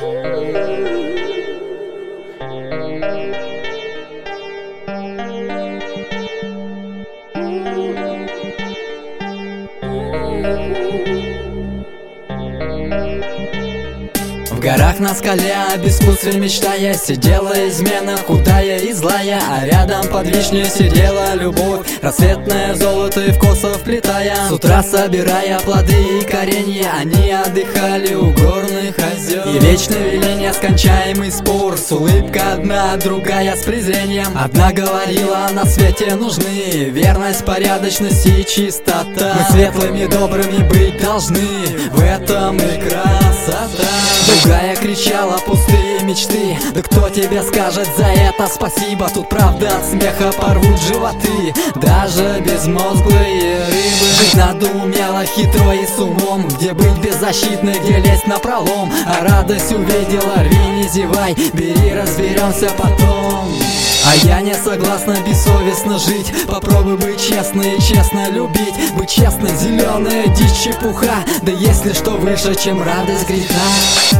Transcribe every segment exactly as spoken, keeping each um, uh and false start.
В горах на скале об искусстве мечтая, сидела измена худая и злая, а рядом под вишней сидела любовь, рассветное золото и в косо вплетая. С утра собирая плоды и коренья, они отдыхали у горных озер. И вечное веление, скончаемый спор, с улыбкой одна, другая с презрением. Одна говорила, на свете нужны верность, порядочность и чистота. Мы светлыми, добрыми быть должны, в этом и красота. Другая кричала, пустые мечты, да кто тебе скажет за это спасибо? Тут правда от смеха порвут животы, даже безмозглые рыбы. Жить надо умело, хитро и с умом, где быть беззащитной, где лезть напролом. А радость увидела, рви, не зевай, бери, разберемся потом. А я не согласна бессовестно жить, попробуй быть честной и честно любить. Быть честной, зеленая дичь, чепуха, да если что выше, чем радость греха.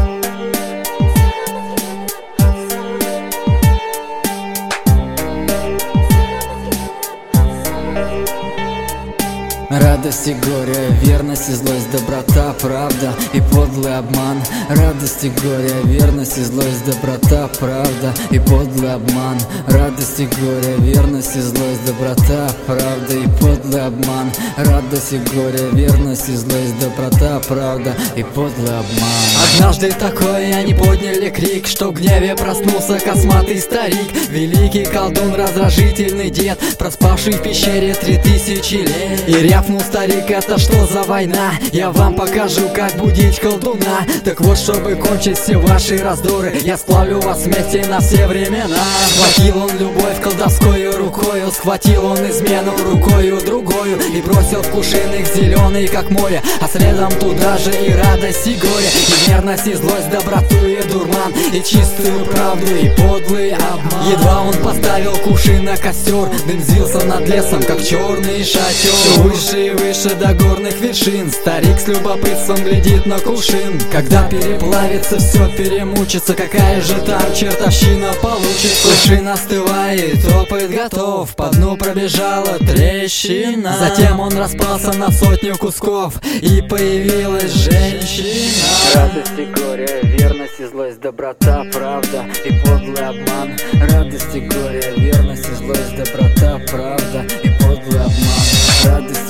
Радость и горе, верность и злость, доброта, правда и подлый обман. Радость и горе, верность и злость, доброта, правда и подлый обман. Радость и горе, верность и злость, доброта, правда и подлый обман. Радость и горе, верность и злость, доброта, правда и подлый обман. Однажды такое они подняли крик, что в гневе проснулся косматый старик. Великий колдун, раздражительный дед, проспавший в пещере три тысячи лет. И рявкнул старик: это что за война? Я вам покажу, как будить колдуна. Так вот, чтобы кончить все ваши раздоры, я сплавлю вас вместе на все времена. Схватил он любовь колдовскою рукою, схватил он измену рукою другою и бросил в кувшинник зеленый, как море, а следом туда же и радость, и горе, и верность, и злость, доброту и дурман, и чистую правду, и подлый обман. Едва он поставил кувшин на костер, дым взвился над лесом, как черный шатер. Все выше и выше до горных вершин старик с любопытством глядит на кувшин. Когда переплавится, все перемучится, какая же там чертовщина получится. Кувшин остывает, опыт готов, по дну пробежала трещина. Затем он распался на сотню кусков, и появилась женщина. Радость и горе, верность и злость, доброта, правда и подлый обман. Радость и горе, верность и злость, доброта, правда и подлый обман. Радость